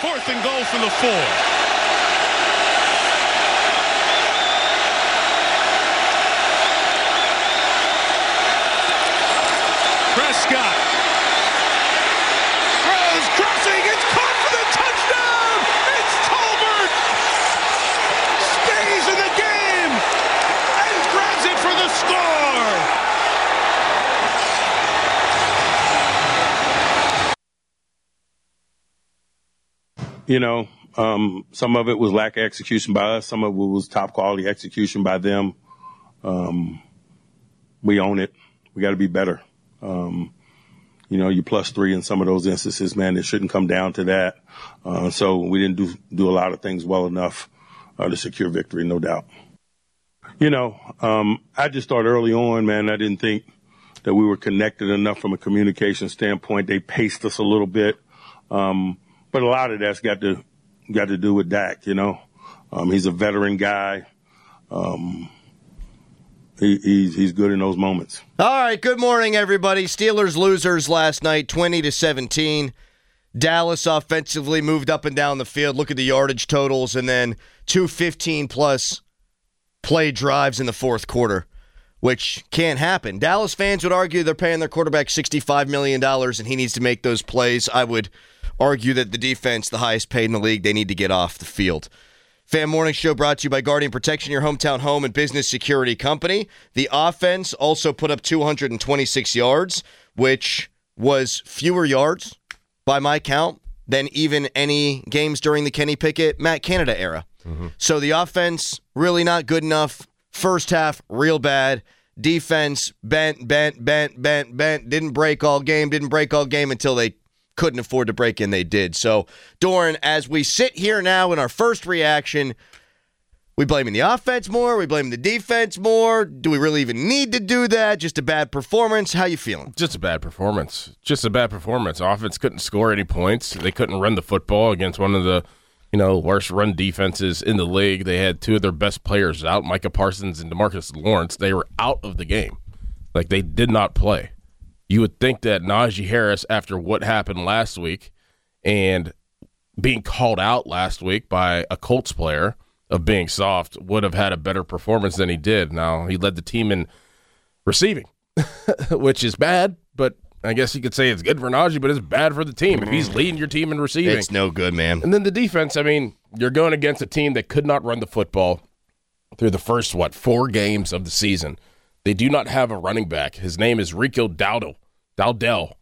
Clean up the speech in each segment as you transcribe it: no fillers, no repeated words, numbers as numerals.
4th and goal from the 4. Prescott throws, crossing, it's caught for the touchdown! It's Tolbert! Stays in the game and grabs it for the score! You know, some of it was lack of execution by us. Some of it was top quality execution by them. We own it. We got to be better. You know, you +3 in some of those instances, man. It shouldn't come down to that. So we didn't do a lot of things well enough to secure victory, no doubt. You know, I just thought early on, man, I didn't think that we were connected enough from a communication standpoint. They paced us a little bit. But a lot of that's got to do with Dak, you know. He's a veteran guy. He's good in those moments. All right, good morning, everybody. Steelers losers last night, 20-17. Dallas offensively moved up and down the field. Look at the yardage totals, and then 2 15-plus play drives in the fourth quarter, which can't happen. Dallas fans would argue they're paying their quarterback $65 million, and he needs to make those plays. I would argue that the defense, the highest paid in the league, they need to get off the field. Fan Morning Show brought to you by Guardian Protection, your hometown home and business security company. The offense also put up 226 yards, which was fewer yards, by my count, than even any games during the Kenny Pickett, Matt Canada era. Mm-hmm. So the offense, really not good enough. First half, real bad. Defense, bent. Didn't break all game until they couldn't afford to break in. They did. So, Doran, as we sit here now in our first reaction, we blaming the offense more? We blaming the defense more? Do we really even need to do that? Just a bad performance? How you feeling? Just a bad performance. Offense couldn't score any points. They couldn't run the football against one of the, worst run defenses in the league. They had two of their best players out, Micah Parsons and DeMarcus Lawrence. They were out of the game. Like, they did not play. You would think that Najee Harris, after what happened last week and being called out last week by a Colts player of being soft, would have had a better performance than he did. Now, he led the team in receiving, which is bad, but I guess you could say it's good for Najee, but it's bad for the team if he's leading your team in receiving. It's no good, man. And then the defense, you're going against a team that could not run the football through the first, 4 games of the season. They do not have a running back. His name is Rico Dowdell.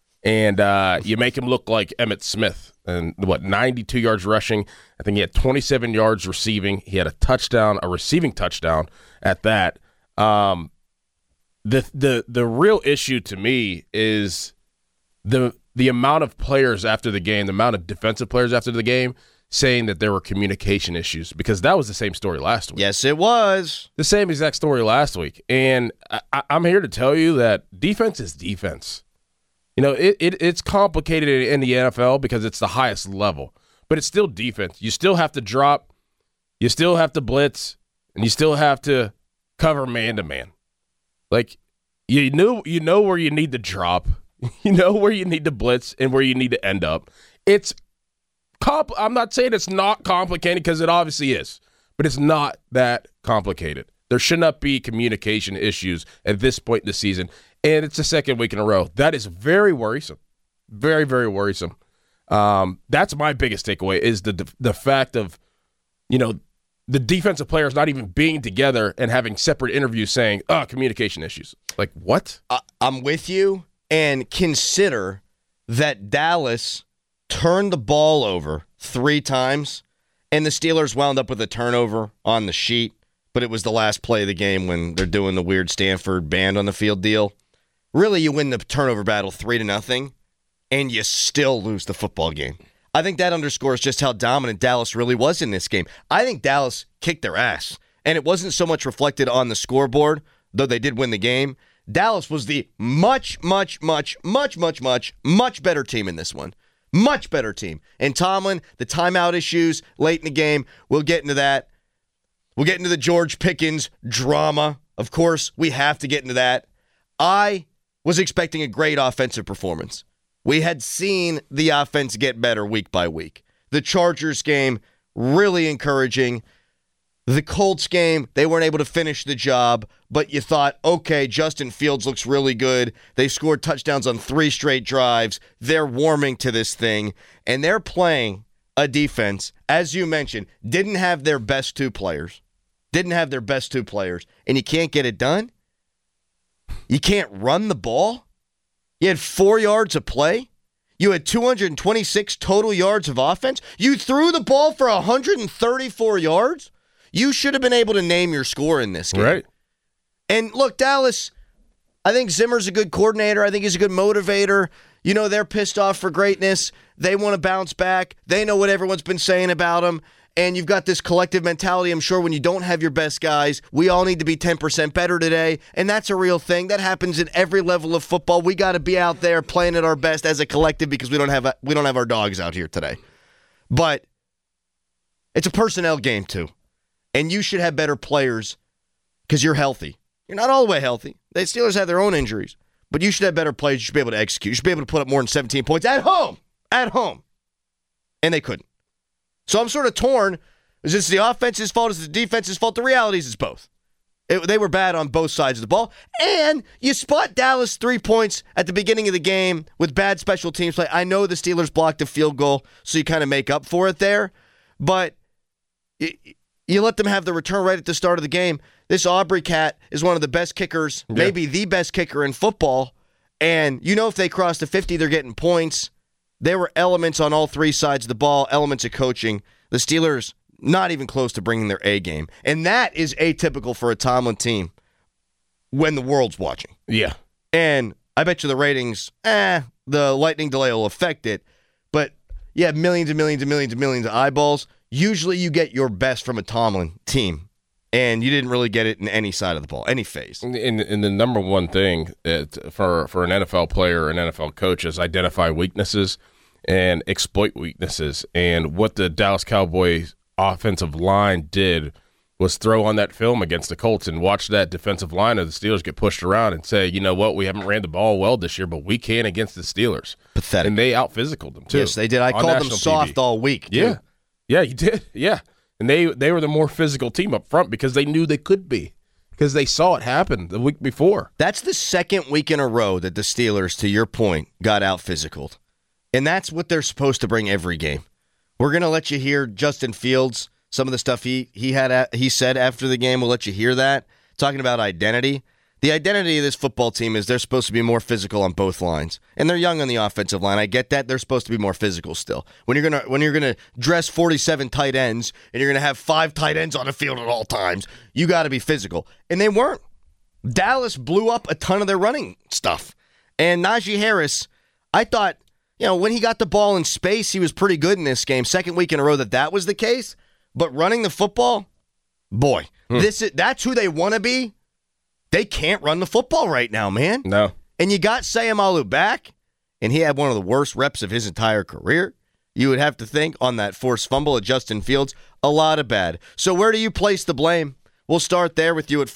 And you make him look like Emmitt Smith. And 92 yards rushing. I think he had 27 yards receiving. He had a receiving touchdown at that. The real issue to me is the amount of players after the game, the amount of defensive players after the game saying that there were communication issues, because that was the same story last week. Yes, it was. The same exact story last week. And I'm here to tell you that defense is defense. It's complicated in the NFL because it's the highest level, but it's still defense. You still have to drop, you still have to blitz, and you still have to cover man-to-man. Like, you know where you need to drop, you know where you need to blitz, and where you need to end up. I'm not saying it's not complicated, because it obviously is, but it's not that complicated. There should not be communication issues at this point in the season, and it's the second week in a row. That is very worrisome, very, very worrisome. That's my biggest takeaway, is the fact of, the defensive players not even being together and having separate interviews saying, communication issues. Like, what? I'm with you, and consider that Dallas turned the ball over 3 times, and the Steelers wound up with a turnover on the sheet, but it was the last play of the game when they're doing the weird Stanford band on the field deal. Really, you win the turnover battle 3-0, and you still lose the football game. I think that underscores just how dominant Dallas really was in this game. I think Dallas kicked their ass, and it wasn't so much reflected on the scoreboard, though they did win the game. Dallas was the much better team in this one. Much better team. And Tomlin, the timeout issues late in the game, we'll get into that. We'll get into the George Pickens drama. Of course, we have to get into that. I was expecting a great offensive performance. We had seen the offense get better week by week. The Chargers game, really encouraging. The Colts game, they weren't able to finish the job, but you thought, okay, Justin Fields looks really good. They scored touchdowns on 3 straight drives. They're warming to this thing, and they're playing a defense, as you mentioned, didn't have their best 2 players. And you can't get it done? You can't run the ball? You had 4 yards of play? You had 226 total yards of offense? You threw the ball for 134 yards? You should have been able to name your score in this game. Right. And look, Dallas, I think Zimmer's a good coordinator. I think he's a good motivator. You know, they're pissed off for greatness. They want to bounce back. They know what everyone's been saying about them. And you've got this collective mentality, I'm sure, when you don't have your best guys. We all need to be 10% better today. And that's a real thing. That happens at every level of football. We got to be out there playing at our best as a collective because we don't have our dogs out here today. But it's a personnel game, too. And you should have better players because you're healthy. You're not all the way healthy. The Steelers have their own injuries. But you should have better players. You should be able to execute. You should be able to put up more than 17 points at home. At home. And they couldn't. So I'm sort of torn. Is this the offense's fault? Is it the defense's fault? The reality is it's both. They were bad on both sides of the ball. And you spot Dallas 3 points at the beginning of the game with bad special teams play. I know the Steelers blocked a field goal, so you kind of make up for it there. But you let them have the return right at the start of the game. This Aubrey cat is one of the best kickers, maybe the best kicker in football. And you know if they cross the 50, they're getting points. There were elements on all 3 sides of the ball, elements of coaching. The Steelers not even close to bringing their A game. And that is atypical for a Tomlin team when the world's watching. Yeah. And I bet you the ratings, the lightning delay will affect it. But you have millions and millions and millions and millions of eyeballs. Usually you get your best from a Tomlin team. And you didn't really get it in any side of the ball, any phase. And the number one thing for an NFL player or an NFL coach is identify weaknesses and exploit weaknesses. And what the Dallas Cowboys offensive line did was throw on that film against the Colts and watch that defensive line of the Steelers get pushed around and say, you know what, we haven't ran the ball well this year, but we can against the Steelers. Pathetic. And they out-physicaled them, too. Yes, they did. I called them soft all week, too. Yeah. Yeah, you did. Yeah. And they were the more physical team up front because they knew they could be, because they saw it happen the week before. That's the second week in a row that the Steelers, to your point, got out-physicaled. And that's what they're supposed to bring every game. We're going to let you hear Justin Fields, some of the stuff he said after the game. We'll let you hear that. Talking about identity. The identity of this football team is they're supposed to be more physical on both lines. And they're young on the offensive line. I get that. They're supposed to be more physical still. When you're gonna dress 47 tight ends and you're going to have 5 tight ends on the field at all times, you got to be physical. And they weren't. Dallas blew up a ton of their running stuff. And Najee Harris, I thought, when he got the ball in space, he was pretty good in this game. Second week in a row that was the case. But running the football, boy, that's who they want to be. They can't run the football right now, man. No. And you got Sayamalu back, and he had one of the worst reps of his entire career. You would have to think on that forced fumble of Justin Fields, a lot of bad. So where do you place the blame? We'll start there with you at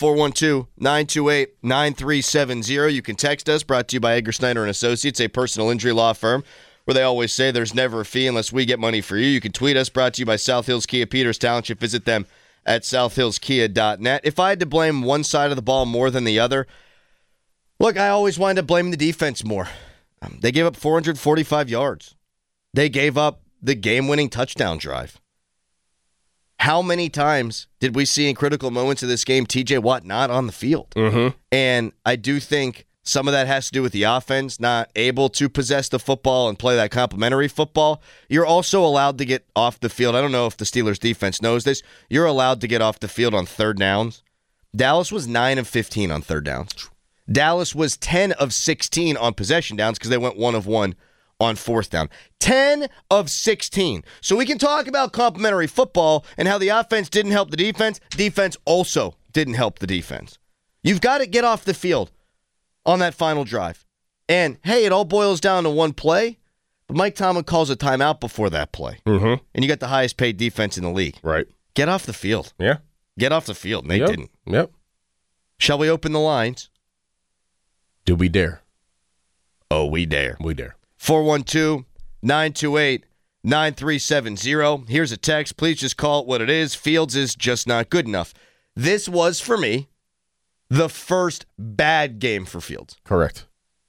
412-928-9370. You can text us, brought to you by Edgar Snyder & Associates, a personal injury law firm, where they always say there's never a fee unless we get money for you. You can tweet us, brought to you by South Hills Kia Peters Township. Visit them at southhillskia.net. If I had to blame one side of the ball more than the other, look, I always wind up blaming the defense more. They gave up 445 yards. They gave up the game-winning touchdown drive. How many times did we see in critical moments of this game TJ Watt not on the field? Mm-hmm. And I do think some of that has to do with the offense not able to possess the football and play that complementary football. You're also allowed to get off the field. I don't know if the Steelers defense knows this. You're allowed to get off the field on third downs. Dallas was 9 of 15 on third downs. Dallas was 10 of 16 on possession downs because they went 1 of 1 on fourth down. 10 of 16. So we can talk about complementary football and how the offense didn't help the defense. Defense also didn't help the defense. You've got to get off the field on that final drive. And, hey, it all boils down to one play, but Mike Tomlin calls a timeout before that play. Mm-hmm. And you got the highest paid defense in the league. Right. Get off the field. Yeah. Get off the field. And they didn't. Yep. Shall we open the lines? Do we dare? Oh, we dare. We dare. 412-928-9370. 9370. Here's a text. Please just call it what it is. Fields is just not good enough. This was, for me, the first bad game for Fields. Correct.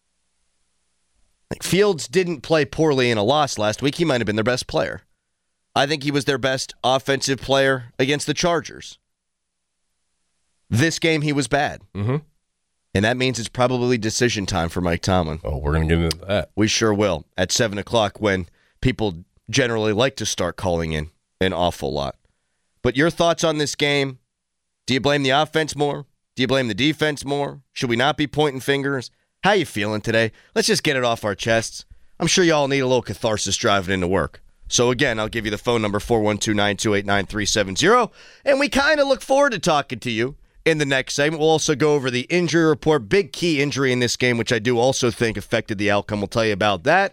Fields didn't play poorly in a loss last week. He might have been their best player. I think he was their best offensive player against the Chargers. This game, he was bad. Mm-hmm. And that means it's probably decision time for Mike Tomlin. Oh, we're going to get into that. We sure will at 7 o'clock when people generally like to start calling in an awful lot. But your thoughts on this game? Do you blame the offense more? Do you blame the defense more? Should we not be pointing fingers? How you feeling today? Let's just get it off our chests. I'm sure y'all need a little catharsis driving into work. So again, I'll give you the phone number, 412-928-9370. And we kind of look forward to talking to you in the next segment. We'll also go over the injury report. Big key injury in this game, which I do also think affected the outcome. We'll tell you about that.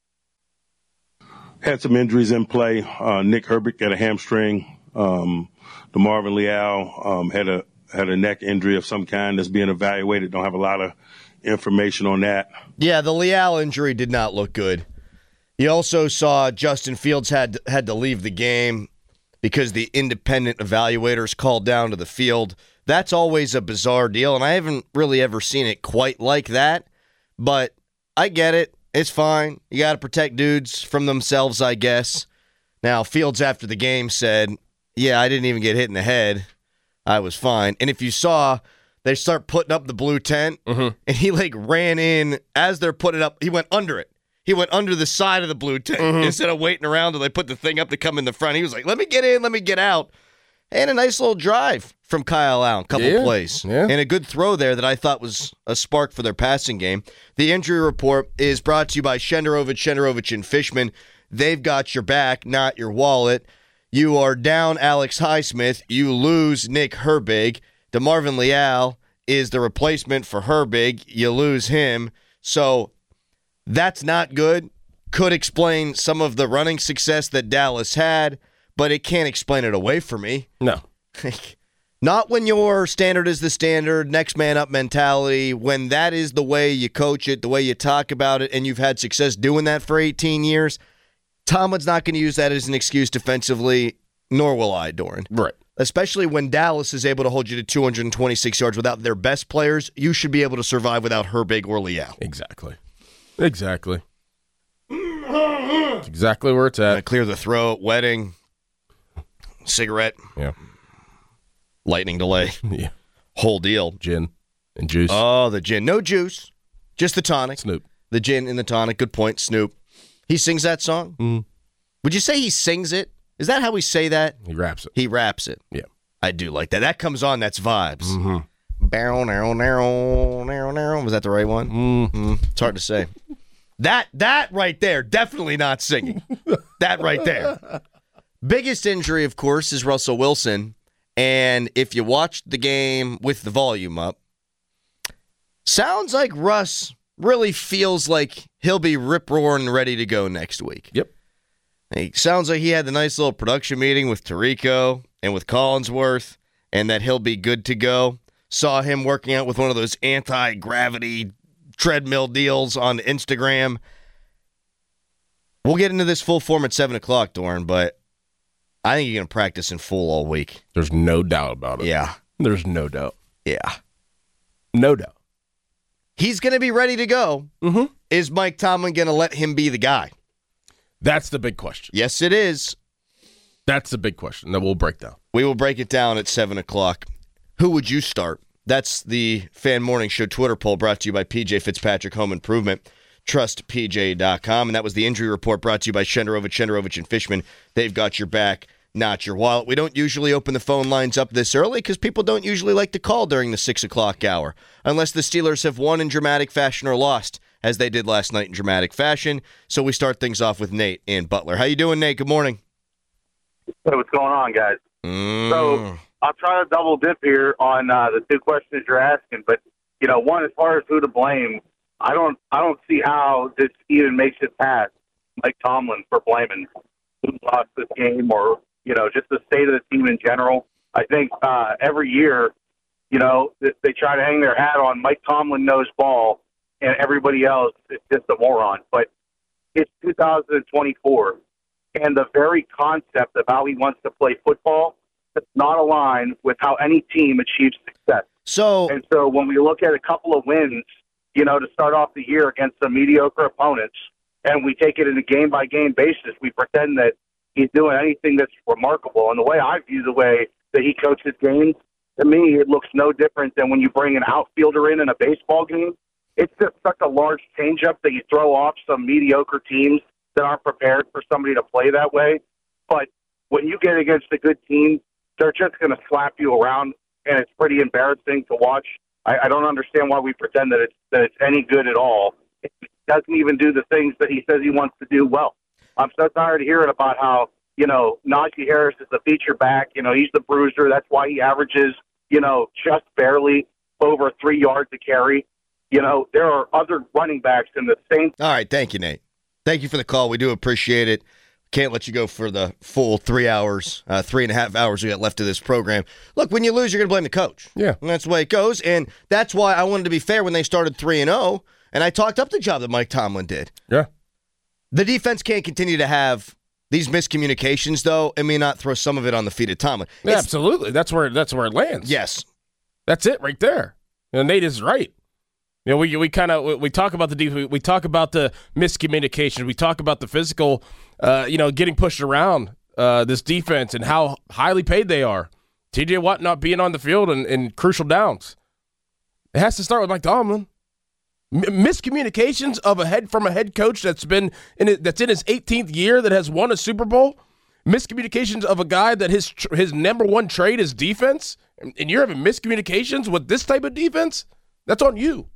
Had some injuries in play. Nick Herbig got a hamstring. DeMarvin Leal had a neck injury of some kind that's being evaluated. Don't have a lot of information on that. Yeah, the Leal injury did not look good. You also saw Justin Fields had to leave the game because the independent evaluators called down to the field. That's always a bizarre deal, and I haven't really ever seen it quite like that. But I get it. It's fine. You got to protect dudes from themselves, I guess. Now, Fields after the game said, yeah, I didn't even get hit in the head. I was fine. And if you saw, they start putting up the blue tent, and he ran in as they're putting it up. He went under it. He went under the side of the blue tent instead of waiting around till they put the thing up to come in the front. He was like, let me get in, let me get out. And a nice little drive from Kyle Allen, couple plays. Yeah. And a good throw there that I thought was a spark for their passing game. The injury report is brought to you by Shenderovich and Fishman. They've got your back, not your wallet. You are down Alex Highsmith. You lose Nick Herbig. DeMarvin Leal is the replacement for Herbig. You lose him. So that's not good. Could explain some of the running success that Dallas had, but it can't explain it away from me. No. Not when your standard is the standard, next man up mentality, when that is the way you coach it, the way you talk about it, and you've had success doing that for 18 years. Tomlin's not going to use that as an excuse defensively, nor will I, Doran. Right. Especially when Dallas is able to hold you to 226 yards without their best players, you should be able to survive without Herbig or Leal. Exactly. That's exactly where it's at. Clear the throat, wedding, cigarette, Yeah. lightning delay, Yeah. whole deal. Gin and juice. Oh, the gin. No juice, just the tonic. Snoop. The gin and the tonic. Good point, Snoop. He sings that song? Mm-hmm. Would you say he sings it? Is that how we say that? He raps it. He raps it. Yeah. I do like that. That comes on, that's vibes. Mm-hmm. Barrel, narrow, narrow, narrow, narrow. Was that the right one? Mm-hmm. It's hard to say. That right there, definitely not singing. That right there. Biggest injury, of course, is Russell Wilson. And if you watched the game with the volume up, sounds like Russ really feels like he'll be rip-roaring ready to go next week. Yep. It sounds like he had the nice little production meeting with Tirico and with Collinsworth, and that he'll be good to go. Saw him working out with one of those anti-gravity treadmill deals on Instagram. We'll get into this full form at 7 o'clock, Doran, but I think you're going to practice in full all week. There's no doubt about it. Yeah. There's no doubt. Yeah. No doubt. He's going to be ready to go. Mm-hmm. Is Mike Tomlin going to let him be the guy? That's the big question. Yes, it is. That's the big question that we'll break down. We will break it down at 7 o'clock. Who would you start? That's the Fan Morning Show Twitter poll brought to you by PJ Fitzpatrick Home Improvement. TrustPJ.com. And that was the injury report brought to you by Shenderovich and Fishman. They've got your back, not your wallet. We don't usually open the phone lines up this early because people don't usually like to call during the 6 o'clock hour, unless the Steelers have won in dramatic fashion or lost, as they did last night in dramatic fashion. So we start things off with Nate in Butler. How you doing, Nate? Good morning. Hey, what's going on, guys? So I'll try to double dip here on the two questions you're asking, but one, as far as who to blame, I don't see how this even makes it past Mike Tomlin for blaming who lost this game or just the state of the team in general. I think every year, they try to hang their hat on Mike Tomlin knows ball, and everybody else is just a moron. But it's 2024. and the very concept of how he wants to play football does not align with how any team achieves success. So when we look at a couple of wins, to start off the year against some mediocre opponents, and we take it in a game-by-game basis, we pretend that he's doing anything that's remarkable. And the way I view the way that he coaches games, to me, it looks no different than when you bring an outfielder in a baseball game. It's just such a large changeup that you throw off some mediocre teams that aren't prepared for somebody to play that way. But when you get against a good team, they're just going to slap you around, and it's pretty embarrassing to watch. I don't understand why we pretend that it's any good at all. It doesn't even do the things that he says he wants to do well. I'm so tired of hearing about how, Najee Harris is the feature back. He's the bruiser. That's why he averages, just barely over 3 yards a carry. There are other running backs in the same. All right. Thank you, Nate. Thank you for the call. We do appreciate it. Can't let you go for the full 3 hours, 3.5 hours we got left of this program. Look, when you lose, you're going to blame the coach. Yeah. And that's the way it goes. And that's why I wanted to be fair when they started 3-0, and I talked up the job that Mike Tomlin did. Yeah. The defense can't continue to have these miscommunications, though, and may not throw some of it on the feet of Tomlin. Yeah, absolutely. That's where it lands. Yes. That's it right there. Nate is right. We talk about the defense, we talk about the miscommunication, we talk about the physical, getting pushed around this defense and how highly paid they are. T.J. Watt not being on the field in crucial downs. It has to start with Mike Tomlin. Miscommunications from a head coach that's in his 18th year that has won a Super Bowl. Miscommunications of a guy that his number one trait is defense, and you're having miscommunications with this type of defense. That's on you.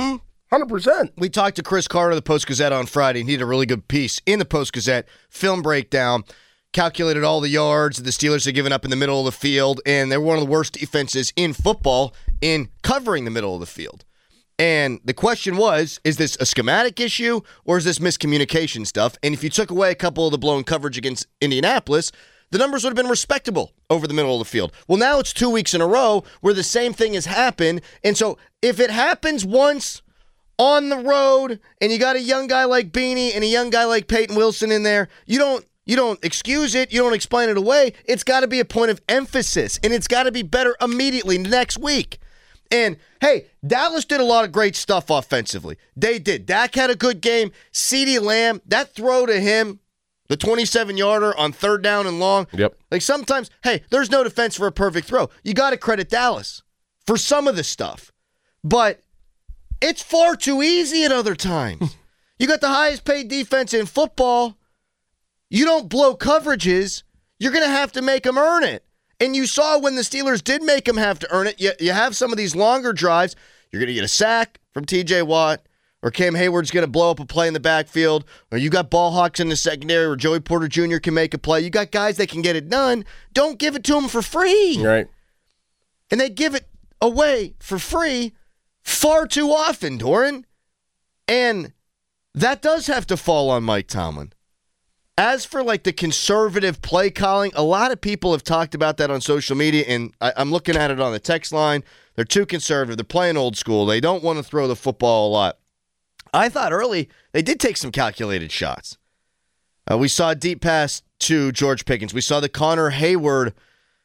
100%. We talked to Chris Carter of the Post-Gazette on Friday, and he did a really good piece in the Post-Gazette, film breakdown, calculated all the yards the Steelers had given up in the middle of the field, and they were one of the worst defenses in football in covering the middle of the field. And the question was, is this a schematic issue, or is this miscommunication stuff? And if you took away a couple of the blown coverage against Indianapolis, the numbers would have been respectable over the middle of the field. Well, now it's 2 weeks in a row where the same thing has happened. And so if it happens once on the road and you got a young guy like Beanie and a young guy like Peyton Wilson in there, you don't excuse it. You don't explain it away. It's got to be a point of emphasis, and it's got to be better immediately next week. And, hey, Dallas did a lot of great stuff offensively. They did. Dak had a good game. CeeDee Lamb, that throw to him, the 27-yarder on 3rd down and long. Yep. Like sometimes, hey, there's no defense for a perfect throw. You got to credit Dallas for some of this stuff. But it's far too easy at other times. You got the highest paid defense in football. You don't blow coverages. You're going to have to make them earn it. And you saw when the Steelers did make them have to earn it, you have some of these longer drives. You're going to get a sack from T.J. Watt, or Cam Hayward's going to blow up a play in the backfield, or you got ball hawks in the secondary, or Joey Porter Jr. can make a play. You got guys that can get it done. Don't give it to them for free. Right. And they give it away for free far too often, Doran. And that does have to fall on Mike Tomlin. As for like the conservative play calling, a lot of people have talked about that on social media, and I'm looking at it on the text line. They're too conservative. They're playing old school. They don't want to throw the football a lot. I thought early they did take some calculated shots. We saw a deep pass to George Pickens. We saw the Connor Hayward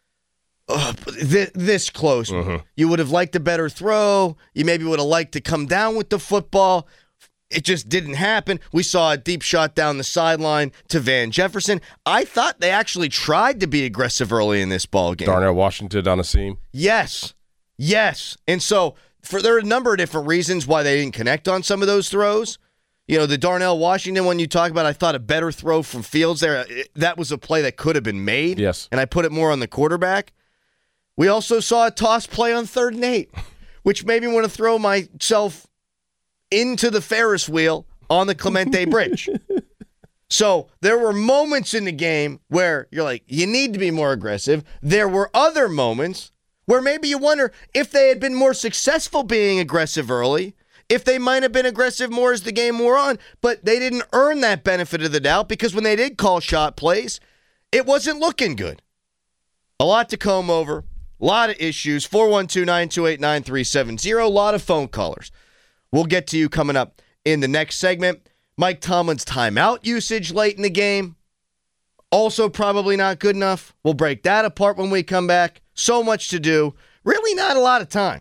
this close. Mm-hmm. You would have liked a better throw. You maybe would have liked to come down with the football. It just didn't happen. We saw a deep shot down the sideline to Van Jefferson. I thought they actually tried to be aggressive early in this ball game. Darnell Washington on a seam. Yes. And so there are a number of different reasons why they didn't connect on some of those throws. The Darnell Washington one you talk about, I thought a better throw from Fields there. That was a play that could have been made. Yes. And I put it more on the quarterback. We also saw a toss play on 3rd and 8, which made me want to throw myself into the Ferris wheel on the Clemente Bridge. So there were moments in the game where you're like, you need to be more aggressive. There were other moments where maybe you wonder if they had been more successful being aggressive early, if they might have been aggressive more as the game wore on, but they didn't earn that benefit of the doubt because when they did call shot plays, it wasn't looking good. A lot to comb over, a lot of issues. 412-928-9370, a lot of phone callers. We'll get to you coming up in the next segment. Mike Tomlin's timeout usage late in the game. Also probably not good enough. We'll break that apart when we come back. So much to do. Really not a lot of time.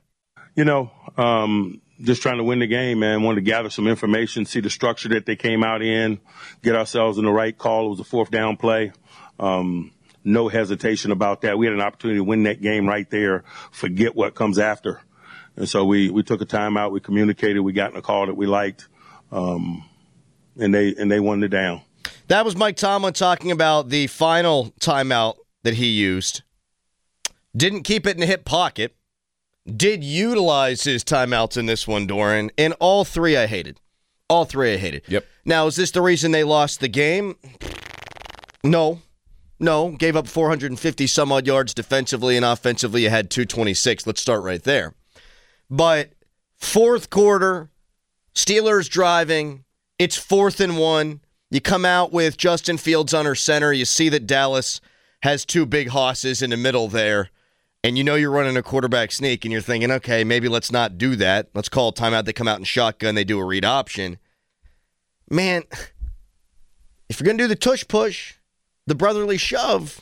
Just trying to win the game, man. Wanted to gather some information, see the structure that they came out in, get ourselves in the right call. It was a 4th down play. No hesitation about that. We had an opportunity to win that game right there, forget what comes after. And so we took a timeout, we communicated, we got in a call that we liked, and they won the down. That was Mike Tomlin talking about the final timeout that he used. Didn't keep it in the hip pocket. Did utilize his timeouts in this one, Doran. And all three I hated. All three I hated. Yep. Now, is this the reason they lost the game? No. Gave up 450 some odd yards defensively, and offensively you had 226. Let's start right there. But fourth quarter, Steelers driving. It's 4th and 1. You come out with Justin Fields under center. You see that Dallas has 2 big hosses in the middle there. And you know you're running a quarterback sneak, and you're thinking, okay, maybe let's not do that. Let's call a timeout. They come out in shotgun. They do a read option. Man, if you're going to do the tush push, the brotherly shove,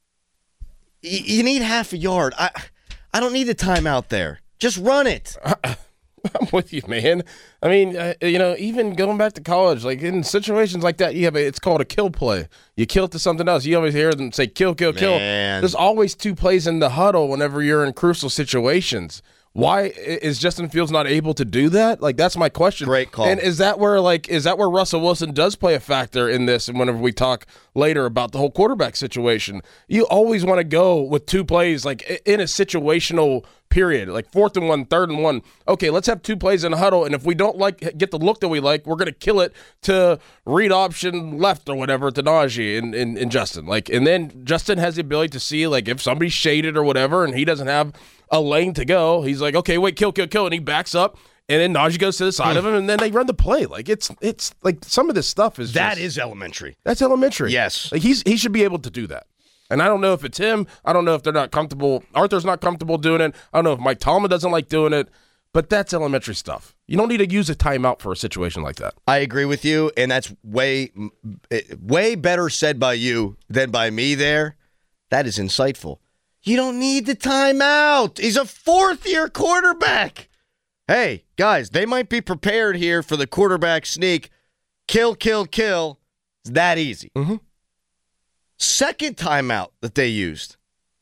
you need half a yard. I don't need the timeout there. Just run it. I'm with you, man. I mean, even going back to college, like in situations like that, it's called a kill play. You kill it to something else. You always hear them say kill, kill, kill. There's always 2 plays in the huddle whenever you're in crucial situations. Why is Justin Fields not able to do that? Like, that's my question. Great call. And is that where Russell Wilson does play a factor in this? And whenever we talk later about the whole quarterback situation, you always want to go with 2 plays, like in a situational period, like 4th and 1, 3rd and 1. Okay, let's have 2 plays in a huddle, and if we don't get the look that we like, we're going to kill it to read option left or whatever to Najee and Justin. Like, and then Justin has the ability to see, like, if somebody's shaded or whatever, and he doesn't have a lane to go, he's like, okay, wait, kill, and he backs up, and then Najee goes to the side of him, and then they run the play. Like, it's like some of this stuff is that is elementary. That's elementary. Yes, like he should be able to do that. And I don't know if it's him. I don't know if they're not comfortable. Arthur's not comfortable doing it. I don't know if Mike Tomlin doesn't like doing it. But that's elementary stuff. You don't need to use a timeout for a situation like that. I agree with you, and that's way better said by you than by me there. That is insightful. You don't need the timeout. He's a 4th-year quarterback. Hey, guys, they might be prepared here for the quarterback sneak. Kill. It's that easy. Mm-hmm. Second timeout that they used.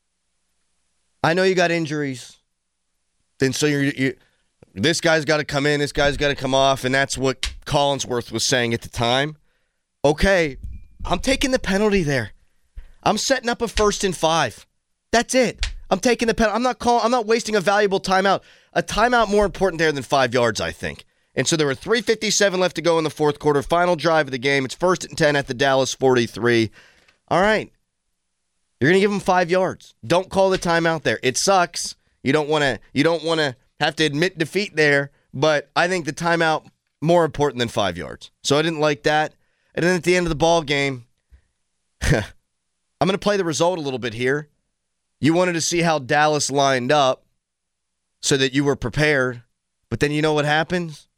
I know you got injuries. And so you this guy's got to come in, this guy's got to come off, and that's what Collinsworth was saying at the time. Okay, I'm taking the penalty there. I'm setting up a 1st and 5. That's it. I'm taking the penalty. I'm not wasting a valuable timeout. A timeout more important there than 5 yards, I think. And so there were 3:57 left to go in the fourth quarter. Final drive of the game. It's 1st and 10 at the Dallas 43. All right. You're going to give them 5 yards. Don't call the timeout there. It sucks. You don't want to have to admit defeat there, but I think the timeout more important than 5 yards. So I didn't like that. And then at the end of the ball game, I'm going to play the result a little bit here. You wanted to see how Dallas lined up so that you were prepared, but then you know what happens?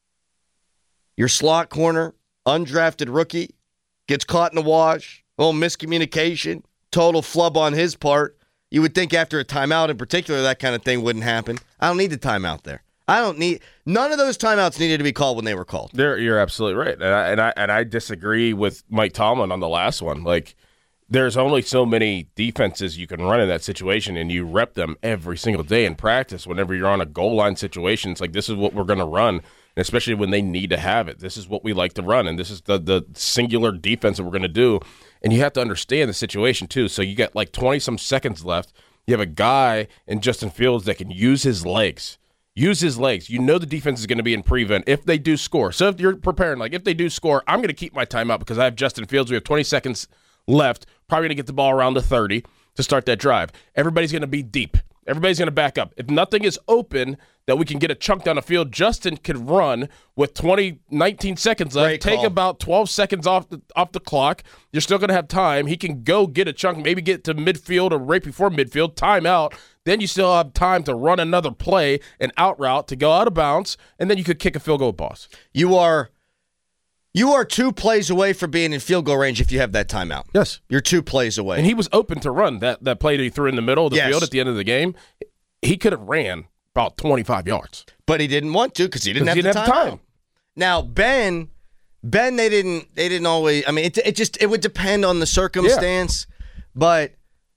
Your slot corner, undrafted rookie, gets caught in the wash, little miscommunication, total flub on his part. You would think after a timeout in particular, that kind of thing wouldn't happen. I don't need the timeout there. None of those timeouts needed to be called when they were called. You're absolutely right. And I disagree with Mike Tomlin on the last one. Like, there's only so many defenses you can run in that situation, and you rep them every single day in practice. Whenever you're on a goal line situation, it's like, this is what we're going to run, and especially when they need to have it. This is what we like to run, and this is the singular defense that we're going to do. And you have to understand the situation, too. So you got like 20-some seconds left. You have a guy in Justin Fields that can use his legs. Use his legs. You know the defense is going to be in prevent if they do score. So if you're preparing, like, if they do score, I'm going to keep my timeout because I have Justin Fields. We have 20 seconds left. Probably going to get the ball around the 30 to start that drive. Everybody's going to be deep. Everybody's going to back up. If nothing is open that we can get a chunk down the field, Justin could run with 19 seconds left. Take about 12 seconds off the clock. You're still going to have time. He can go get a chunk, maybe get to midfield or right before midfield, timeout. Then you still have time to run another play, an out route to go out of bounds, and then you could kick a field goal, boss. You are You are 2 plays away from being in field goal range if you have that timeout. Yes. You're 2 plays away. And he was open to run that play that he threw in the middle of the field at the end of the game. He could have ran about 25 yards. But he didn't want to because he didn't have the time. Now, Ben, they didn't always. I mean, it would depend on the circumstance. Yeah. But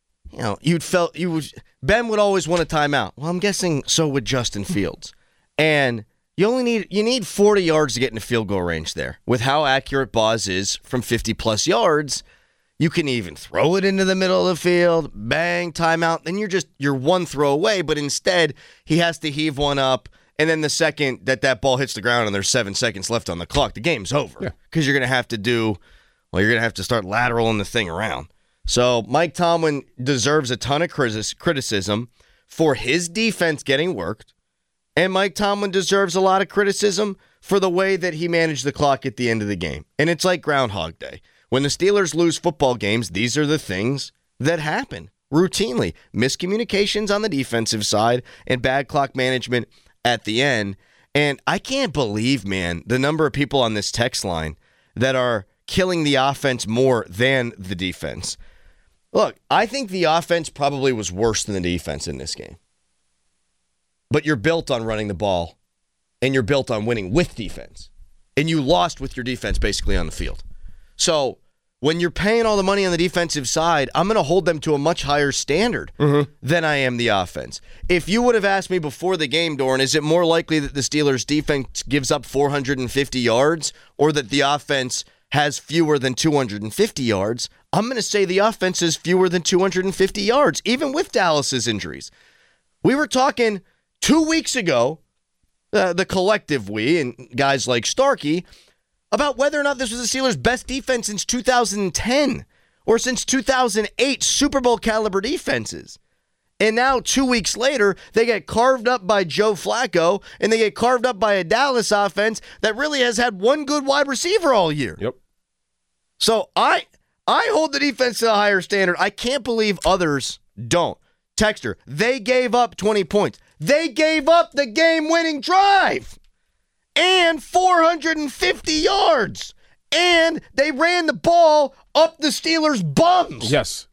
Ben would always want a timeout. Well, I'm guessing so would Justin Fields. And you need 40 yards to get into field goal range there. With how accurate Boz is from 50 plus yards, you can even throw it into the middle of the field, bang, timeout, then you're 1 throw away, but instead he has to heave one up, and then the second that ball hits the ground and there's 7 seconds left on the clock, the game's over. Because you're going to have to start lateraling the thing around. So Mike Tomlin deserves a ton of criticism for his defense getting worked, and Mike Tomlin deserves a lot of criticism for the way that he managed the clock at the end of the game. And it's like Groundhog Day. When the Steelers lose football games, these are the things that happen routinely. Miscommunications on the defensive side and bad clock management at the end. And I can't believe, man, the number of people on this text line that are killing the offense more than the defense. Look, I think the offense probably was worse than the defense in this game. But you're built on running the ball, and you're built on winning with defense. And you lost with your defense basically on the field. So when you're paying all the money on the defensive side, I'm going to hold them to a much higher standard than I am the offense. If you would have asked me before the game, Doran, is it more likely that the Steelers' defense gives up 450 yards or that the offense has fewer than 250 yards? I'm going to say the offense is fewer than 250 yards, even with Dallas's injuries. We were talking 2 weeks ago, the collective we and guys like Starkey, about whether or not this was the Steelers' best defense since 2010 or since 2008 Super Bowl caliber defenses. And now 2 weeks later, they get carved up by Joe Flacco, and they get carved up by a Dallas offense that really has had one good wide receiver all year. Yep. So I hold the defense to a higher standard. I can't believe others don't. Texter, they gave up 20 points. They gave up the game-winning drive and 450 yards. And they ran the ball up the Steelers' bums.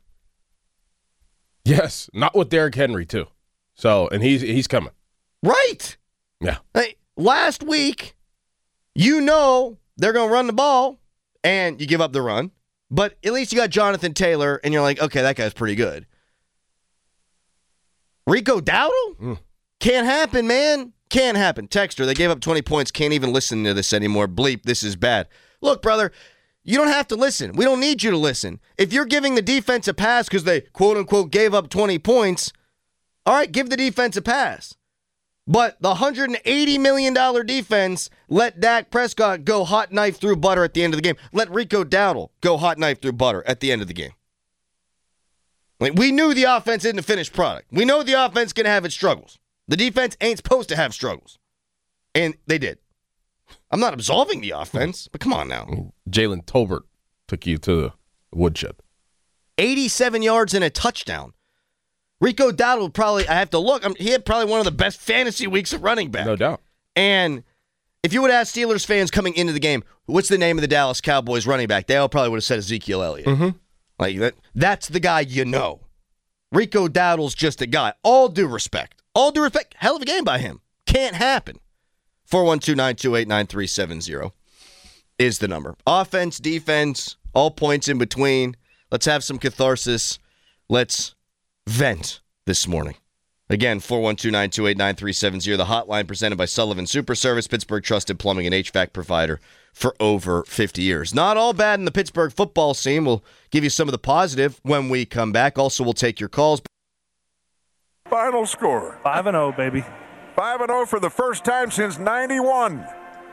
Yes, not with Derrick Henry, too. So, and he's coming. Right. Yeah. Hey, last week, they're going to run the ball, and you give up the run. But at least you got Jonathan Taylor, and you're like, okay, that guy's pretty good. Rico Dowdle? Can't happen, man. Can't happen. Texter, they gave up 20 points. Can't even listen to this anymore. Bleep, this is bad. Look, brother, you don't have to listen. We don't need you to listen. If you're giving the defense a pass because they, quote-unquote, gave up 20 points, all right, give the defense a pass. But the $180 million defense let Dak Prescott go hot knife through butter at the end of the game. Let Rico Dowdle go hot knife through butter at the end of the game. Like, we knew the offense isn't a finished product. We know the offense is going to have its struggles. The defense ain't supposed to have struggles. And they did. I'm not absolving the offense, but come on now. Jalen Tolbert took you to the woodshed. 87 yards and a touchdown. Rico Dowdle probably, I have to look, he had probably one of the best fantasy weeks of running back. No doubt. And if you would ask Steelers fans coming into the game, what's the name of the Dallas Cowboys running back? They all probably would have said Ezekiel Elliott. Like that's the guy you know. Rico Dowdle's just a guy. All due respect. Hell of a game by him. Can't happen. 412-928-9370 is the number. Offense, defense, all points in between. Let's have some catharsis. Let's vent this morning. Again, 412-928-9370, the hotline presented by Sullivan Super Service, Pittsburgh trusted plumbing and HVAC provider for over 50 years. Not all bad in the Pittsburgh football scene. We'll give you some of the positive when we come back. Also, we'll take your calls. Final score. 5-0, baby. 5-0 for the first time since 91.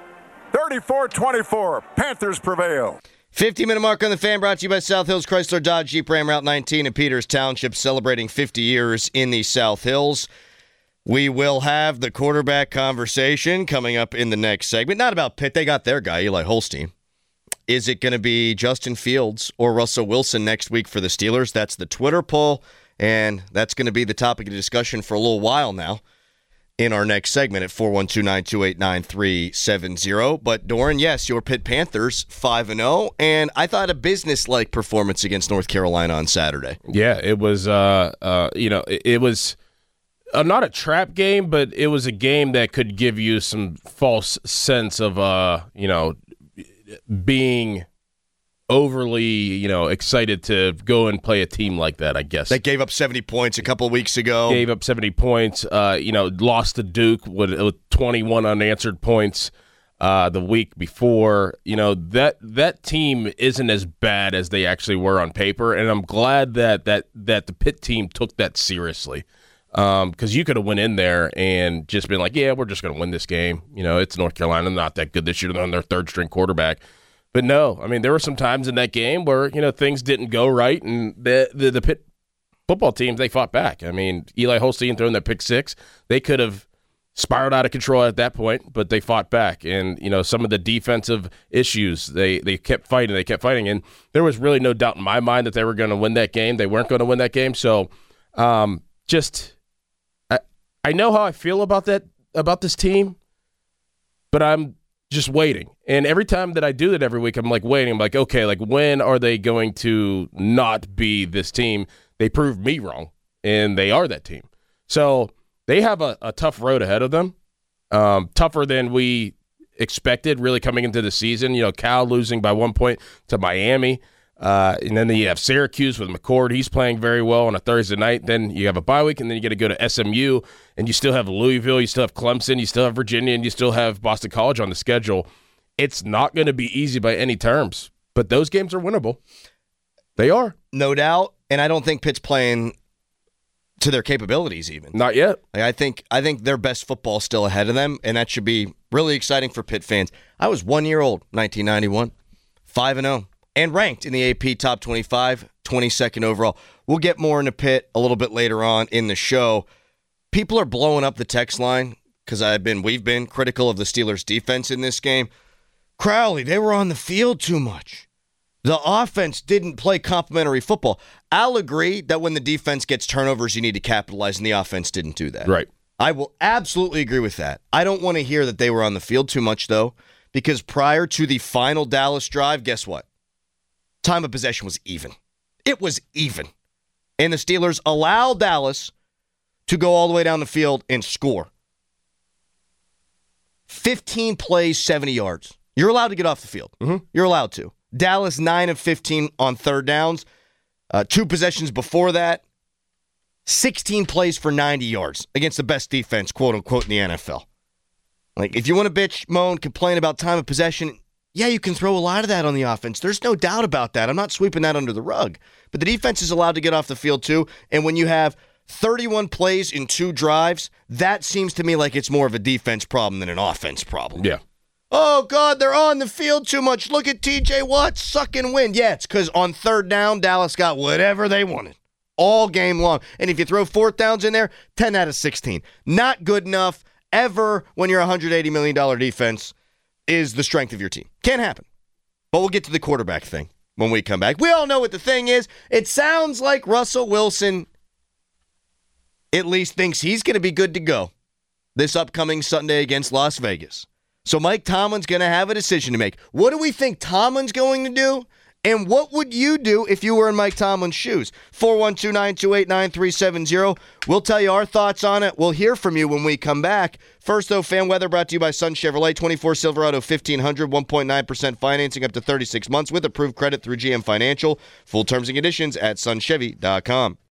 34-24. Panthers prevail. 50-minute mark on the Fan, brought to you by South Hills Chrysler Dodge Jeep Ram Route 19 in Peters Township, celebrating 50 years in the South Hills. We will have the quarterback conversation coming up in the next segment. Not about Pitt. They got their guy, Eli Holstein. Is it going to be Justin Fields or Russell Wilson next week for the Steelers? That's the Twitter poll, and that's going to be the topic of discussion for a little while now in our next segment at 412-928-9370. But, Doran, yes, your Pitt Panthers 5-0, and I thought a business-like performance against North Carolina on Saturday. Yeah, it was, it was not a trap game, but it was a game that could give you some false sense of, being overly, excited to go and play a team like that, I guess. They gave up 70 points a couple of weeks ago. Gave up 70 points, lost to Duke with 21 unanswered points the week before. That team isn't as bad as they actually were on paper, and I'm glad that the Pitt team took that seriously. Because you could have went in there and just been like, yeah, we're just going to win this game. It's North Carolina, not that good this year. They're on their third-string quarterback. But no, I mean, there were some times in that game where, things didn't go right, and the Pitt football teams, they fought back. I mean, Eli Holstein throwing that pick six, they could have spiraled out of control at that point, but they fought back. And, some of the defensive issues, they kept fighting, and there was really no doubt in my mind that they were going to win that game. They weren't going to win that game. So, I know how I feel about this team, but I'm just waiting. And every time that I do that every week, I'm like waiting. I'm like, okay, like when are they going to not be this team? They proved me wrong, and they are that team. So they have a tough road ahead of them, tougher than we expected really coming into the season. Cal losing by 1 point to Miami. And then you have Syracuse with McCord. He's playing very well on a Thursday night. Then you have a bye week, and then you get to go to SMU, and you still have Louisville, you still have Clemson, you still have Virginia, and you still have Boston College on the schedule. It's not going to be easy by any terms, but those games are winnable. They are. No doubt, and I don't think Pitt's playing to their capabilities even. Not yet. I think their best football is still ahead of them, and that should be really exciting for Pitt fans. I was 1 year old, 1991, 5-0. And ranked in the AP Top 25, 22nd overall. We'll get more into Pitt a little bit later on in the show. People are blowing up the text line because we've been critical of the Steelers' defense in this game. Crowley, they were on the field too much. The offense didn't play complementary football. I'll agree that when the defense gets turnovers, you need to capitalize, and the offense didn't do that. Right. I will absolutely agree with that. I don't want to hear that they were on the field too much, though, because prior to the final Dallas drive, guess what? Time of possession was even. It was even. And the Steelers allowed Dallas to go all the way down the field and score. 15 plays, 70 yards. You're allowed to get off the field. Mm-hmm. You're allowed to. Dallas, 9 of 15 on third downs. 2 possessions before that. 16 plays for 90 yards against the best defense, quote unquote, in the NFL. Like, if you want to bitch, moan, complain about time of possession, yeah, you can throw a lot of that on the offense. There's no doubt about that. I'm not sweeping that under the rug. But the defense is allowed to get off the field too. And when you have 31 plays in 2 drives, that seems to me like it's more of a defense problem than an offense problem. Yeah. Oh, God, they're on the field too much. Look at TJ Watt sucking wind. Yeah, it's because on third down, Dallas got whatever they wanted all game long. And if you throw fourth downs in there, 10 out of 16. Not good enough ever when you're a $180 million defense is the strength of your team. Can't happen. But we'll get to the quarterback thing when we come back. We all know what the thing is. It sounds like Russell Wilson at least thinks he's going to be good to go this upcoming Sunday against Las Vegas. So Mike Tomlin's going to have a decision to make. What do we think Tomlin's going to do? And what would you do if you were in Mike Tomlin's shoes? 412-928-9370. We'll tell you our thoughts on it. We'll hear from you when we come back. First, though, fan weather brought to you by Sun Chevrolet. 24 Silverado 1500, 1.9% financing up to 36 months with approved credit through GM Financial. Full terms and conditions at sunchevy.com.